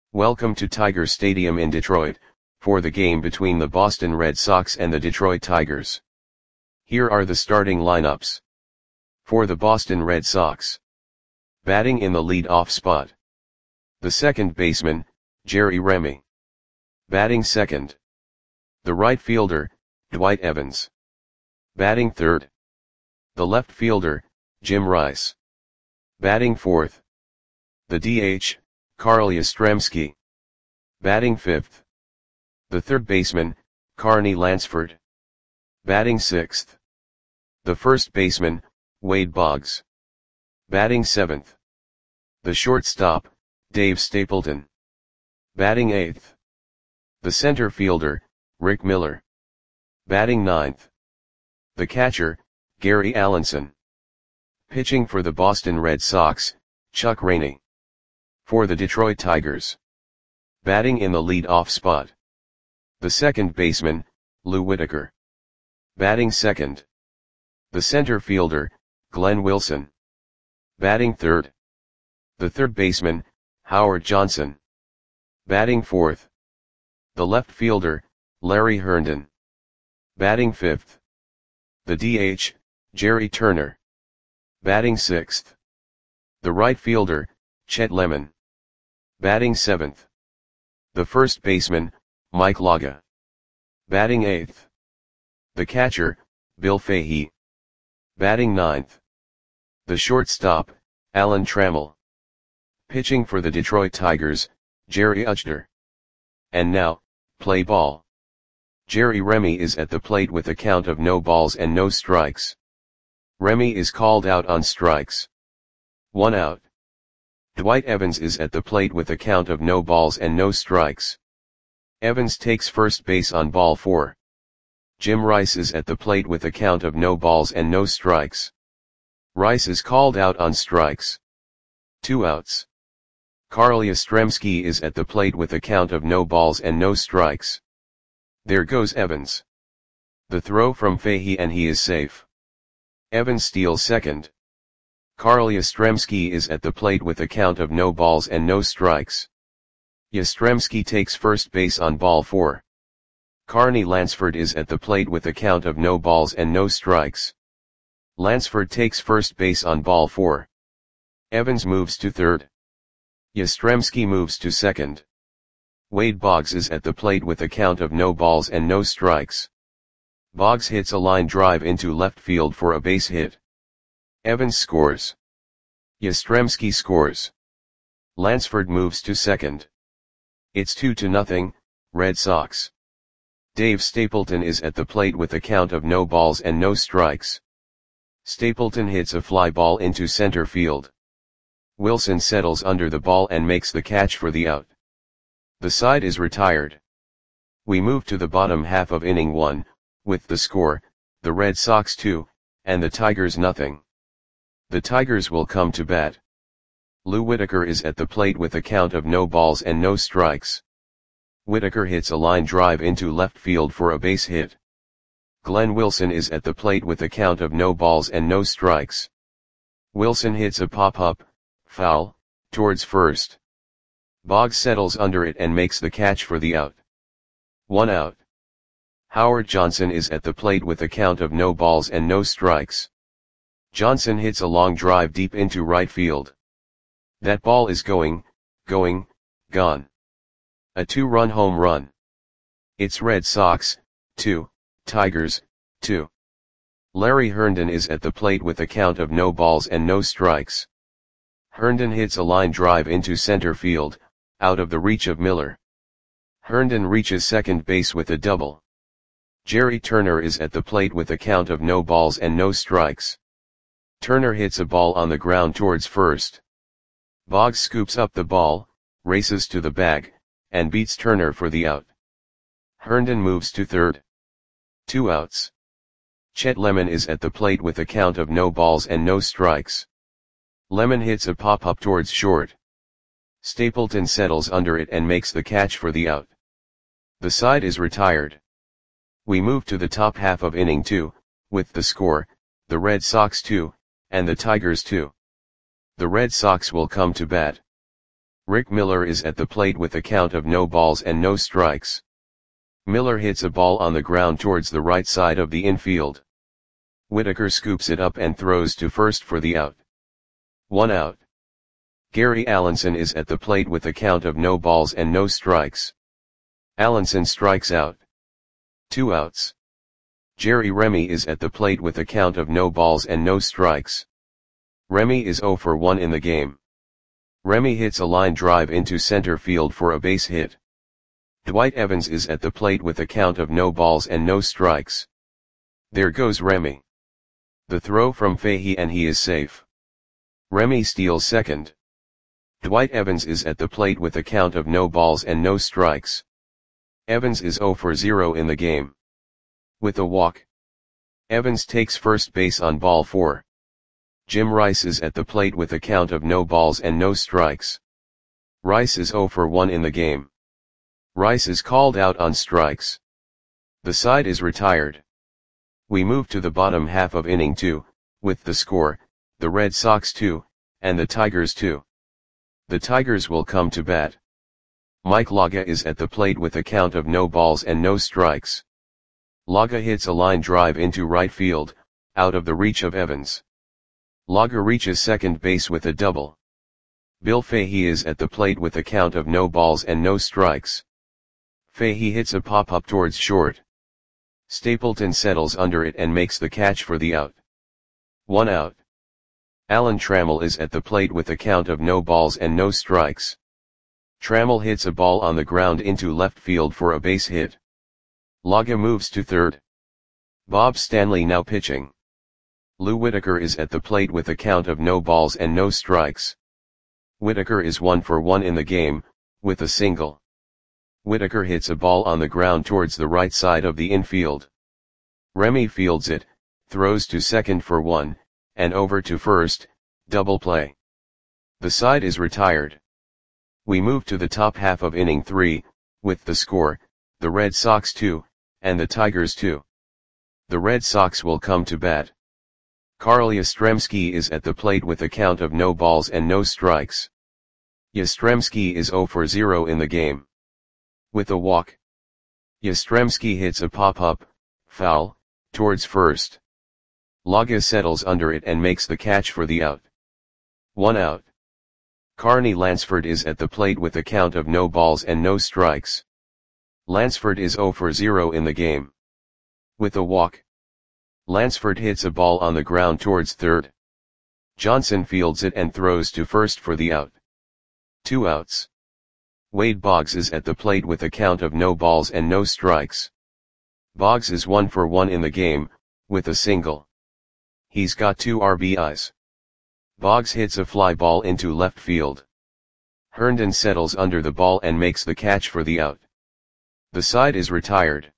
Welcome to Tiger Stadium in Detroit, for the game between the Boston Red Sox and the Detroit Tigers. Here are the starting lineups. For the Boston Red Sox. Batting in the lead-off spot. The second baseman, Jerry Remy. Batting second. The right fielder, Dwight Evans. Batting third. The left fielder, Jim Rice. Batting fourth. The DH, Carl Yastrzemski. Batting fifth. The third baseman, Carney Lansford. Batting sixth. The first baseman, Wade Boggs. Batting seventh. The shortstop, Dave Stapleton. Batting eighth. The center fielder, Rick Miller. Batting ninth. The catcher, Gary Allenson. Pitching for the Boston Red Sox, Chuck Rainey. For the Detroit Tigers. Batting in the lead-off spot. The second baseman, Lou Whitaker. Batting second. The center fielder, Glenn Wilson. Batting third. The third baseman, Howard Johnson. Batting fourth. The left fielder, Larry Herndon. Batting fifth. The DH, Jerry Turner. Batting sixth. The right fielder, Chet Lemon. Batting seventh. The first baseman, Mike Laga. Batting eighth. The catcher, Bill Fahey. Batting ninth. The shortstop, Alan Trammell. Pitching for the Detroit Tigers, Jerry Uchter. And now, play ball. Jerry Remy is at the plate with a count of no balls and no strikes. Remy is called out on strikes. 1 out. Dwight Evans is at the plate with a count of no balls and no strikes. Evans takes first base on ball 4. Jim Rice is at the plate with a count of no balls and no strikes. Rice is called out on strikes. 2 outs. Carl Yastrzemski is at the plate with a count of no balls and no strikes. There goes Evans. The throw from Fahey and he is safe. Evans steals second. Carl Yastrzemski is at the plate with a count of no balls and no strikes. Yastrzemski takes first base on ball 4. Carney Lansford is at the plate with a count of no balls and no strikes. Lansford takes first base on ball 4. Evans moves to third. Yastrzemski moves to second. Wade Boggs is at the plate with a count of no balls and no strikes. Boggs hits a line drive into left field for a base hit. Evans scores. Yastrzemski scores. Lansford moves to second. It's 2-0, Red Sox. Dave Stapleton is at the plate with a count of no balls and no strikes. Stapleton hits a fly ball into center field. Wilson settles under the ball and makes the catch for the out. The side is retired. We move to the bottom half of inning 1, with the score, the Red Sox 2, and the Tigers 0. The Tigers will come to bat. Lou Whitaker is at the plate with a count of no balls and no strikes. Whitaker hits a line drive into left field for a base hit. Glenn Wilson is at the plate with a count of no balls and no strikes. Wilson hits a pop-up, foul, towards first. Boggs settles under it and makes the catch for the out. 1 out. Howard Johnson is at the plate with a count of no balls and no strikes. Johnson hits a long drive deep into right field. That ball is gone. A 2-run home run. It's Red Sox, 2, Tigers, 2. Larry Herndon is at the plate with a count of no balls and no strikes. Herndon hits a line drive into center field, out of the reach of Miller. Herndon reaches second base with a double. Jerry Turner is at the plate with a count of no balls and no strikes. Turner hits a ball on the ground towards first. Boggs scoops up the ball, races to the bag, and beats Turner for the out. Herndon moves to third. 2 outs. Chet Lemon is at the plate with a count of no balls and no strikes. Lemon hits a pop-up towards short. Stapleton settles under it and makes the catch for the out. The side is retired. We move to the top half of inning 2, with the score, the Red Sox 2, and the Tigers 2. The Red Sox will come to bat. Rick Miller is at the plate with a count of no balls and no strikes. Miller hits a ball on the ground towards the right side of the infield. Whitaker scoops it up and throws to first for the out. 1 out. Gary Allenson is at the plate with a count of no balls and no strikes. Allenson strikes out. 2 outs. Jerry Remy is at the plate with a count of no balls and no strikes. Remy is 0 for 1 in the game. Remy hits a line drive into center field for a base hit. Dwight Evans is at the plate with a count of no balls and no strikes. There goes Remy. The throw from Fahey and he is safe. Remy steals second. Dwight Evans is at the plate with a count of no balls and no strikes. Evans is 0 for 0 in the game. With a walk, Evans takes first base on ball 4. Jim Rice is at the plate with a count of no balls and no strikes. Rice is 0 for 1 in the game. Rice is called out on strikes. The side is retired. We move to the bottom half of inning 2, with the score, the Red Sox 2, and the Tigers 2. The Tigers will come to bat. Mike Laga is at the plate with a count of no balls and no strikes. Laga hits a line drive into right field, out of the reach of Evans. Laga reaches second base with a double. Bill Fahey is at the plate with a count of no balls and no strikes. Fahey hits a pop-up towards short. Stapleton settles under it and makes the catch for the out. 1 out. Alan Trammell is at the plate with a count of no balls and no strikes. Trammell hits a ball on the ground into left field for a base hit. Laga moves to third. Bob Stanley now pitching. Lou Whitaker is at the plate with a count of no balls and no strikes. Whitaker is 1 for 1 in the game, with a single. Whitaker hits a ball on the ground towards the right side of the infield. Remy fields it, throws to second for 1, and over to first, double play. The side is retired. We move to the top half of inning 3, with the score, the Red Sox 2, and the Tigers 2. The Red Sox will come to bat. Carl Yastrzemski is at the plate with a count of no balls and no strikes. Yastrzemski is 0 for 0 in the game. With a walk, Yastrzemski hits a pop-up, foul, towards first. Laga settles under it and makes the catch for the out. 1 out. Carney Lansford is at the plate with a count of no balls and no strikes. Lansford is 0 for 0 in the game. With a walk, Lansford hits a ball on the ground towards third. Johnson fields it and throws to first for the out. 2 outs. Wade Boggs is at the plate with a count of no balls and no strikes. Boggs is 1 for 1 in the game, with a single. He's got 2 RBIs. Boggs hits a fly ball into left field. Herndon settles under the ball and makes the catch for the out. The side is retired.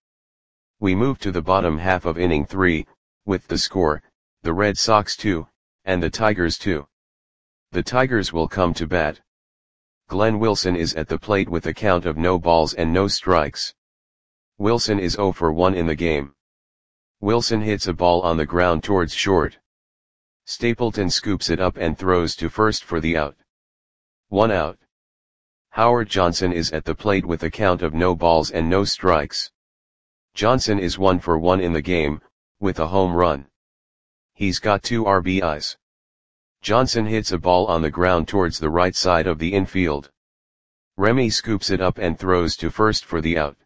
We move to the bottom half of inning 3, with the score, the Red Sox 2, and the Tigers 2. The Tigers will come to bat. Glenn Wilson is at the plate with a count of no balls and no strikes. Wilson is 0 for 1 in the game. Wilson hits a ball on the ground towards short. Stapleton scoops it up and throws to first for the out. 1 out. Howard Johnson is at the plate with a count of no balls and no strikes. Johnson is 1 for 1 in the game, with a home run. He's got 2 RBIs. Johnson hits a ball on the ground towards the right side of the infield. Remy scoops it up and throws to first for the out.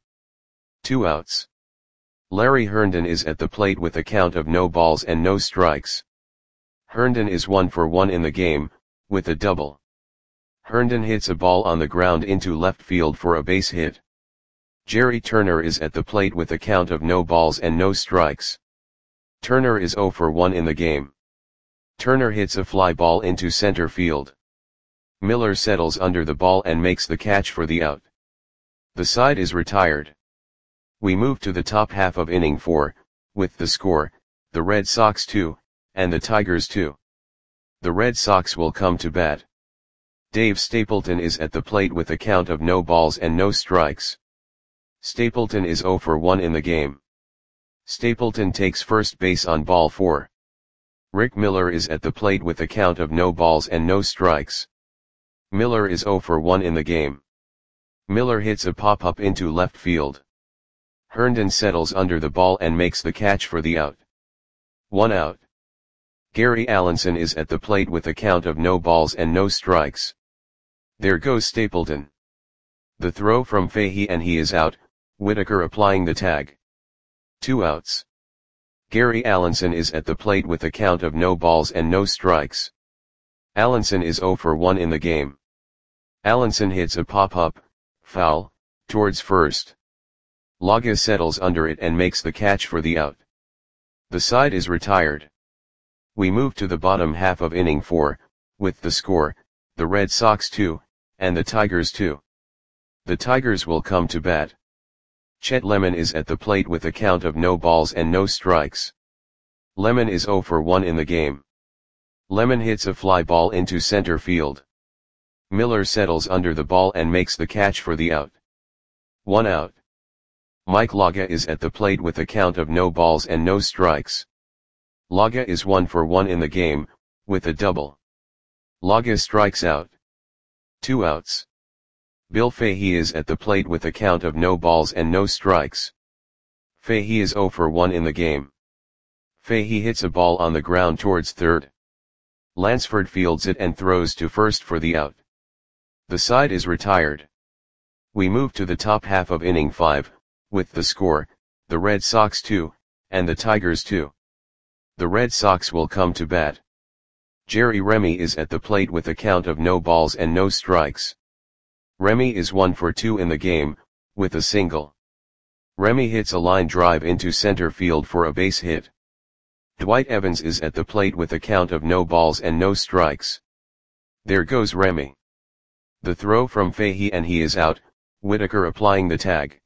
2 outs. Larry Herndon is at the plate with a count of no balls and no strikes. Herndon is 1 for 1 in the game, with a double. Herndon hits a ball on the ground into left field for a base hit. Jerry Turner is at the plate with a count of no balls and no strikes. Turner is 0 for 1 in the game. Turner hits a fly ball into center field. Miller settles under the ball and makes the catch for the out. The side is retired. We move to the top half of inning 4, with the score, the Red Sox 2, and the Tigers 2. The Red Sox will come to bat. Dave Stapleton is at the plate with a count of no balls and no strikes. Stapleton is 0 for 1 in the game. Stapleton takes first base on ball 4. Rick Miller is at the plate with a count of no balls and no strikes. Miller is 0 for 1 in the game. Miller hits a pop-up into left field. Herndon settles under the ball and makes the catch for the out. 1 out. Gary Allenson is at the plate with a count of no balls and no strikes. There goes Stapleton. The throw from Fahey and he is out, Whitaker applying the tag. 2 outs. Gary Allenson is at the plate with a count of no balls and no strikes. Allenson is 0 for 1 in the game. Allenson hits a pop-up, foul, towards first. Laga settles under it and makes the catch for the out. The side is retired. We move to the bottom half of inning 4, with the score, the Red Sox 2, and the Tigers 2. The Tigers will come to bat. Chet Lemon is at the plate with a count of no balls and no strikes. Lemon is 0 for 1 in the game. Lemon hits a fly ball into center field. Miller settles under the ball and makes the catch for the out. 1 out. Mike Laga is at the plate with a count of no balls and no strikes. Laga is 1 for 1 in the game, with a double. Laga strikes out. 2 outs. Bill Fahey is at the plate with a count of no balls and no strikes. Fahey is 0 for 1 in the game. Fahey hits a ball on the ground towards third. Lansford fields it and throws to first for the out. The side is retired. We move to the top half of inning 5, with the score, the Red Sox 2, and the Tigers 2. The Red Sox will come to bat. Jerry Remy is at the plate with a count of no balls and no strikes. Remy is 1 for 2 in the game, with a single. Remy hits a line drive into center field for a base hit. Dwight Evans is at the plate with a count of no balls and no strikes. There goes Remy. The throw from Fahey and he is out, Whitaker applying the tag.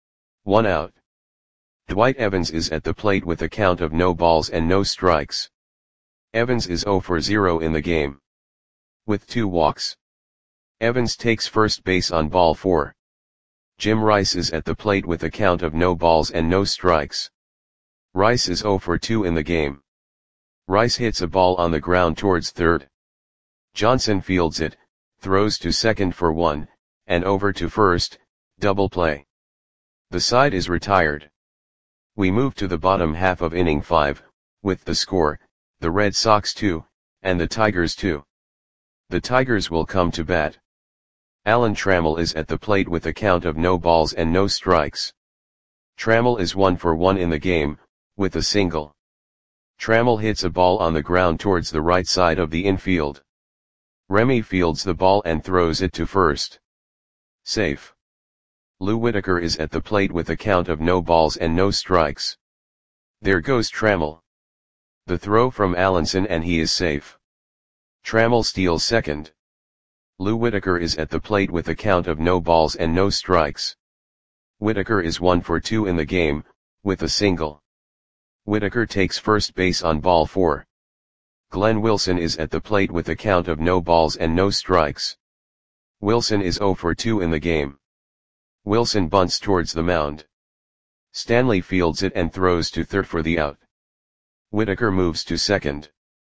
1 out. Dwight Evans is at the plate with a count of no balls and no strikes. Evans is 0 for 0 in the game. With 2 walks. Evans takes first base on ball 4. Jim Rice is at the plate with a count of no balls and no strikes. Rice is 0 for 2 in the game. Rice hits a ball on the ground towards third. Johnson fields it, throws to second for 1, and over to first, double play. The side is retired. We move to the bottom half of inning 5, with the score, the Red Sox 2, and the Tigers 2. The Tigers will come to bat. Alan Trammell is at the plate with a count of no balls and no strikes. Trammell is 1 for 1 in the game, with a single. Trammell hits a ball on the ground towards the right side of the infield. Remy fields the ball and throws it to first. Safe. Lou Whitaker is at the plate with a count of no balls and no strikes. There goes Trammell. The throw from Allenson and he is safe. Trammell steals second. Lou Whitaker is at the plate with a count of no balls and no strikes. Whitaker is 1 for 2 in the game, with a single. Whitaker takes first base on ball 4. Glenn Wilson is at the plate with a count of no balls and no strikes. Wilson is 0 for 2 in the game. Wilson bunts towards the mound. Stanley fields it and throws to third for the out. Whitaker moves to second.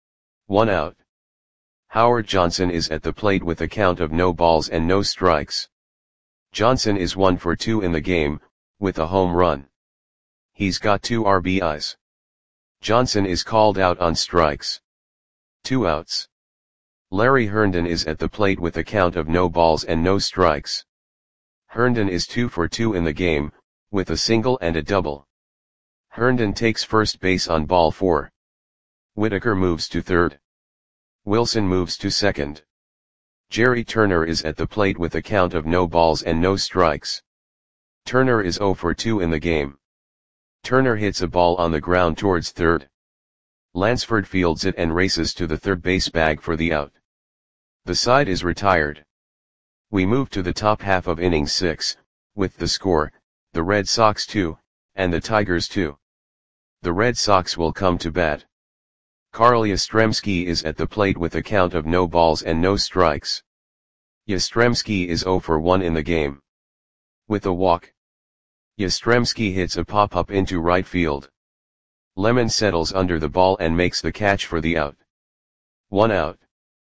1 out. Howard Johnson is at the plate with a count of no balls and no strikes. Johnson is 1 for 2 in the game, with a home run. He's got 2 RBIs. Johnson is called out on strikes. 2 outs. Larry Herndon is at the plate with a count of no balls and no strikes. Herndon is 2 for 2 in the game, with a single and a double. Herndon takes first base on ball 4. Whitaker moves to third. Wilson moves to second. Jerry Turner is at the plate with a count of no balls and no strikes. Turner is 0 for 2 in the game. Turner hits a ball on the ground towards third. Lansford fields it and races to the third base bag for the out. The side is retired. We move to the top half of inning 6, with the score, the Red Sox 2, and the Tigers 2. The Red Sox will come to bat. Carl Yastrzemski is at the plate with a count of no balls and no strikes. Yastrzemski is 0 for 1 in the game. With a walk. Yastrzemski hits a pop-up into right field. Lemon settles under the ball and makes the catch for the out. 1 out.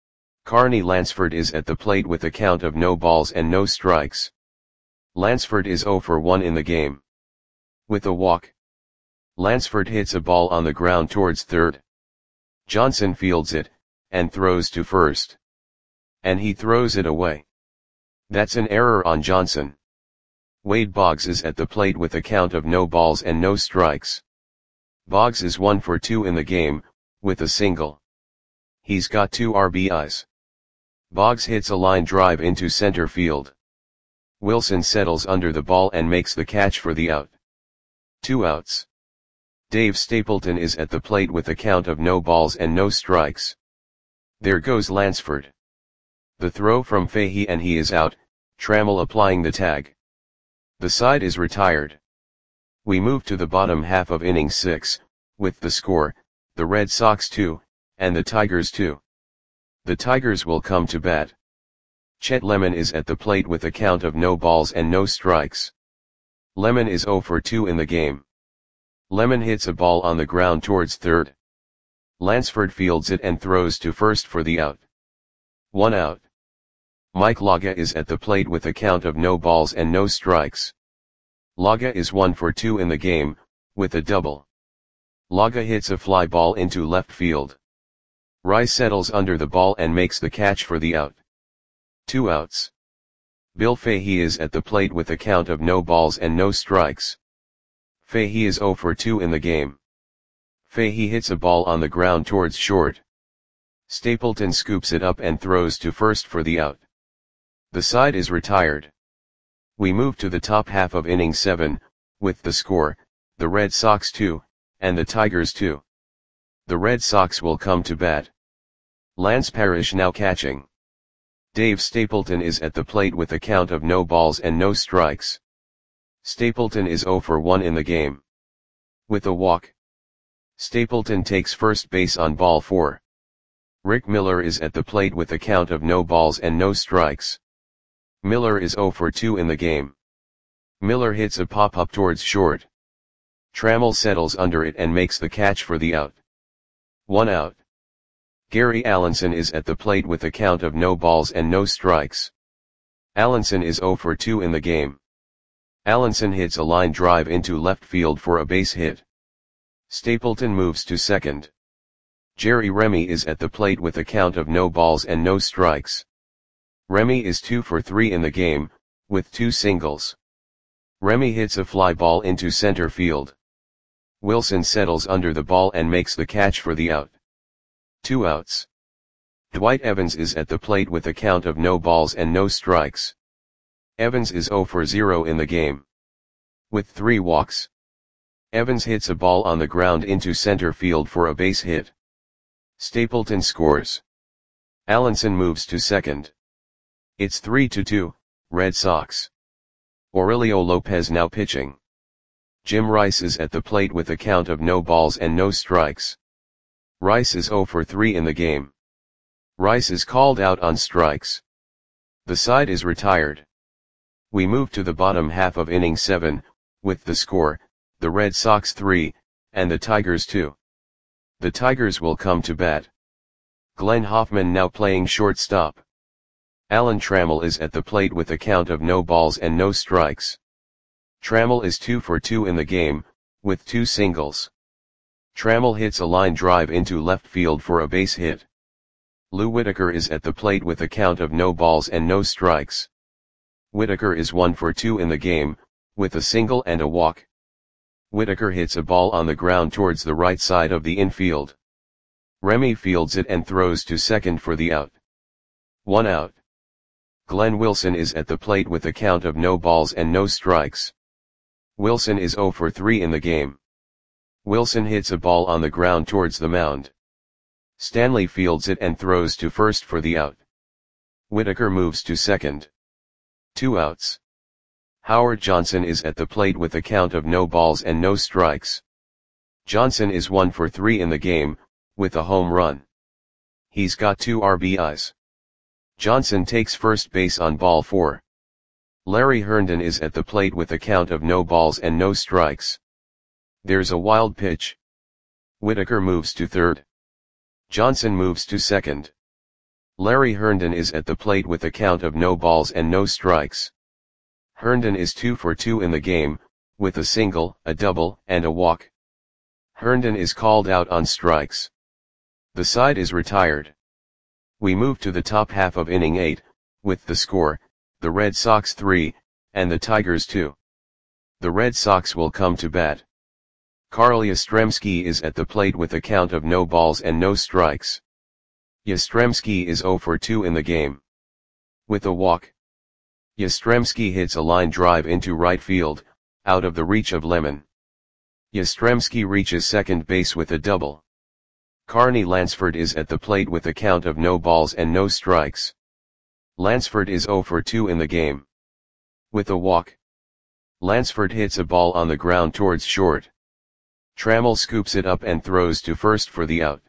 Carney Lansford is at the plate with a count of no balls and no strikes. Lansford is 0 for 1 in the game. With a walk, Lansford hits a ball on the ground towards third. Johnson fields it, and throws to first. And he throws it away. That's an error on Johnson. Wade Boggs is at the plate with a count of no balls and no strikes. Boggs is 1 for 2 in the game, with a single. He's got 2 RBIs. Boggs hits a line drive into center field. Wilson settles under the ball and makes the catch for the out. 2 outs. Dave Stapleton is at the plate with a count of no balls and no strikes. There goes Lansford. The throw from Fahey and he is out, Trammell applying the tag. The side is retired. We move to the bottom half of inning 6, with the score, the Red Sox 2, and the Tigers 2. The Tigers will come to bat. Chet Lemon is at the plate with a count of no balls and no strikes. Lemon is 0 for 2 in the game. Lemon hits a ball on the ground towards third. Lansford fields it and throws to first for the out. 1 out. Mike Laga is at the plate with a count of no balls and no strikes. Laga is 1 for 2 in the game, with a double. Laga hits a fly ball into left field. Rice settles under the ball and makes the catch for the out. 2 outs. Bill Fahey is at the plate with a count of no balls and no strikes. Fahey is 0 for 2 in the game. Fahey hits a ball on the ground towards short. Stapleton scoops it up and throws to first for the out. The side is retired. We move to the top half of inning 7, with the score, the Red Sox 2, and the Tigers 2. The Red Sox will come to bat. Lance Parrish now catching. Dave Stapleton is at the plate with a count of no balls and no strikes. Stapleton is 0 for 1 in the game. With a walk, Stapleton takes first base on ball 4. Rick Miller is at the plate with a count of no balls and no strikes. Miller is 0 for 2 in the game. Miller hits a pop-up towards short. Trammell settles under it and makes the catch for the out. 1 out. Gary Allenson is at the plate with a count of no balls and no strikes. Allenson is 0 for 2 in the game. Allenson hits a line drive into left field for a base hit. Stapleton moves to second. Jerry Remy is at the plate with a count of no balls and no strikes. Remy is 2 for 3 in the game, with 2 singles. Remy hits a fly ball into center field. Wilson settles under the ball and makes the catch for the out. 2 outs. Dwight Evans is at the plate with a count of no balls and no strikes. Evans is 0 for 0 in the game. With 3 walks. Evans hits a ball on the ground into center field for a base hit. Stapleton scores. Allenson moves to second. It's 3-2, Red Sox. Aurelio Lopez now pitching. Jim Rice is at the plate with a count of no balls and no strikes. Rice is 0 for 3 in the game. Rice is called out on strikes. The side is retired. We move to the bottom half of inning 7, with the score, the Red Sox 3, and the Tigers 2. The Tigers will come to bat. Glenn Hoffman now playing shortstop. Alan Trammell is at the plate with a count of no balls and no strikes. Trammell is 2 for 2 in the game, with 2 singles. Trammell hits a line drive into left field for a base hit. Lou Whitaker is at the plate with a count of no balls and no strikes. Whitaker is 1 for 2 in the game, with a single and a walk. Whitaker hits a ball on the ground towards the right side of the infield. Remy fields it and throws to second for the out. 1 out. Glenn Wilson is at the plate with a count of no balls and no strikes. Wilson is 0 for 3 in the game. Wilson hits a ball on the ground towards the mound. Stanley fields it and throws to first for the out. Whitaker moves to second. 2 outs. Howard Johnson is at the plate with a count of no balls and no strikes. Johnson is 1 for 3 in the game, with a home run. He's got 2 RBIs. Johnson takes first base on ball 4. Larry Herndon is at the plate with a count of no balls and no strikes. There's a wild pitch. Whitaker moves to third. Johnson moves to second. Larry Herndon is at the plate with a count of no balls and no strikes. Herndon is 2 for 2 in the game, with a single, a double, and a walk. Herndon is called out on strikes. The side is retired. We move to the top half of inning 8, with the score, the Red Sox 3, and the Tigers 2. The Red Sox will come to bat. Carl Yastrzemski is at the plate with a count of no balls and no strikes. Yastrzemski is 0 for 2 in the game. With a walk. Yastrzemski hits a line drive into right field, out of the reach of Lemon. Yastrzemski reaches second base with a double. Carney Lansford is at the plate with a count of no balls and no strikes. Lansford is 0 for 2 in the game. With a walk. Lansford hits a ball on the ground towards short. Trammell scoops it up and throws to first for the out.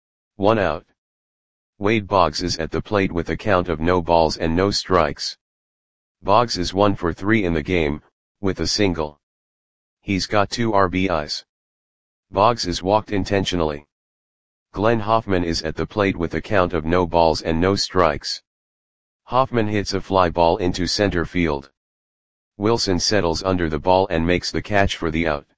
1 out. Wade Boggs is at the plate with a count of no balls and no strikes. Boggs is 1 for 3 in the game, with a single. He's got 2 RBIs. Boggs is walked intentionally. Glenn Hoffman is at the plate with a count of no balls and no strikes. Hoffman hits a fly ball into center field. Wilson settles under the ball and makes the catch for the out.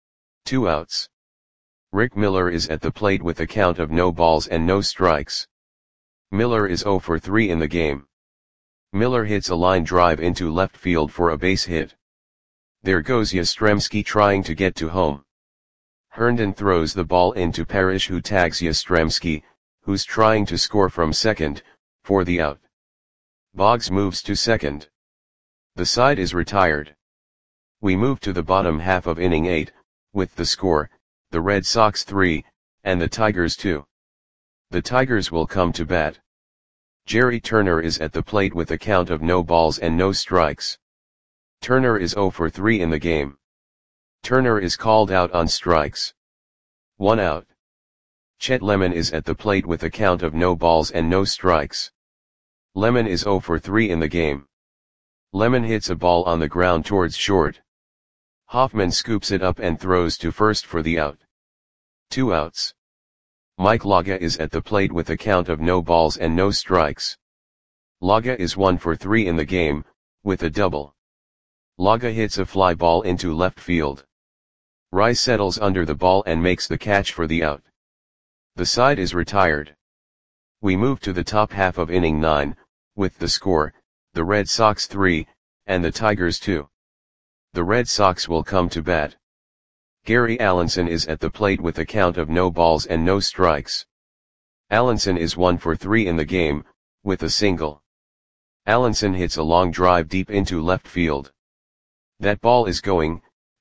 2 outs. Rick Miller is at the plate with a count of no balls and no strikes. Miller is 0 for 3 in the game. Miller hits a line drive into left field for a base hit. There goes Yastrzemski trying to get to home. Herndon throws the ball into Parrish, who tags Yastrzemski, who's trying to score from second, for the out. Boggs moves to second. The side is retired. We move to the bottom half of inning 8, with the score, the Red Sox 3, and the Tigers 2. The Tigers will come to bat. Jerry Turner is at the plate with a count of no balls and no strikes. Turner is 0 for 3 in the game. Turner is called out on strikes. 1 out. Chet Lemon is at the plate with a count of no balls and no strikes. Lemon is 0 for 3 in the game. Lemon hits a ball on the ground towards short. Hoffman scoops it up and throws to first for the out. 2 outs. Mike Laga is at the plate with a count of no balls and no strikes. Laga is 1 for 3 in the game, with a double. Laga hits a fly ball into left field. Rice settles under the ball and makes the catch for the out. The side is retired. We move to the top half of inning 9, with the score, the Red Sox 3, and the Tigers 2. The Red Sox will come to bat. Gary Allenson is at the plate with a count of no balls and no strikes. Allenson is 1 for 3 in the game, with a single. Allenson hits a long drive deep into left field. That ball is going,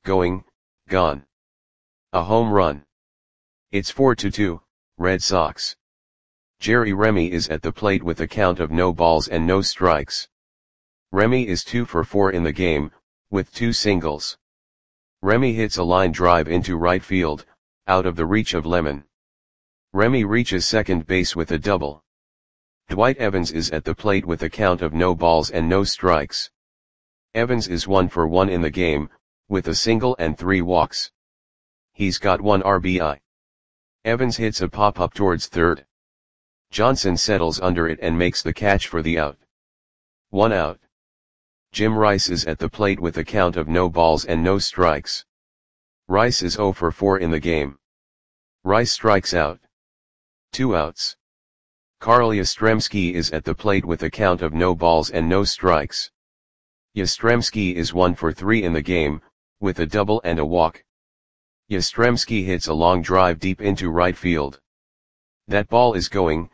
gone. A home run. It's 4-2, Red Sox. Jerry Remy is at the plate with a count of no balls and no strikes. Remy is 2 for 4 in the game, with 2 singles. Remy hits a line drive into right field, out of the reach of Lemon. Remy reaches second base with a double. Dwight Evans is at the plate with a count of no balls and no strikes. Evans is 1 for 1 in the game, with a single and 3 walks. He's got 1 RBI. Evans hits a pop-up towards third. Johnson settles under it and makes the catch for the out. 1 out. Jim Rice is at the plate with a count of no balls and no strikes. Rice is 0 for 4 in the game. Rice strikes out. 2 outs. Carl Yastrzemski is at the plate with a count of no balls and no strikes. Yastrzemski is 1 for 3 in the game, with a double and a walk. Yastrzemski hits a long drive deep into right field. That ball is going,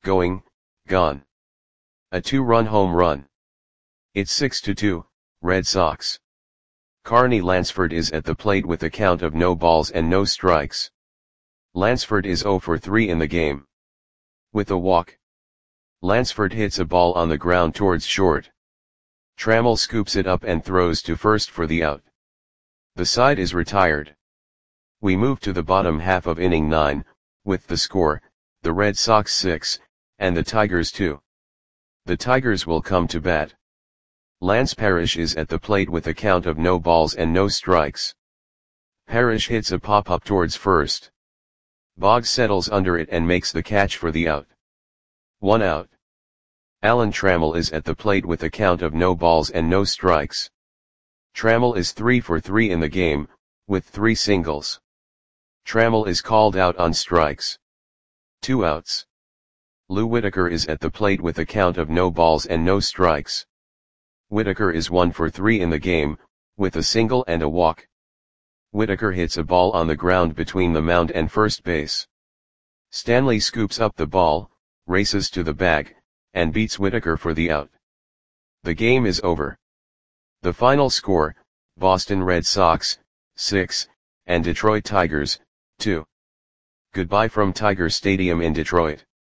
gone. A 2-run home run. It's 6-2, Red Sox. Carney Lansford is at the plate with a count of no balls and no strikes. Lansford is 0 for 3 in the game. With a walk. Lansford hits a ball on the ground towards short. Trammell scoops it up and throws to first for the out. The side is retired. We move to the bottom half of inning 9, with the score, the Red Sox 6, and the Tigers 2. The Tigers will come to bat. Lance Parrish is at the plate with a count of no balls and no strikes. Parrish hits a pop-up towards first. Boggs settles under it and makes the catch for the out. 1 out. Alan Trammell is at the plate with a count of no balls and no strikes. Trammell is 3 for 3 in the game, with 3 singles. Trammell is called out on strikes. 2 outs. Lou Whitaker is at the plate with a count of no balls and no strikes. Whitaker is 1 for 3 in the game, with a single and a walk. Whitaker hits a ball on the ground between the mound and first base. Stanley scoops up the ball, races to the bag, and beats Whitaker for the out. The game is over. The final score, Boston Red Sox, 6, and Detroit Tigers, 2. Goodbye from Tiger Stadium in Detroit.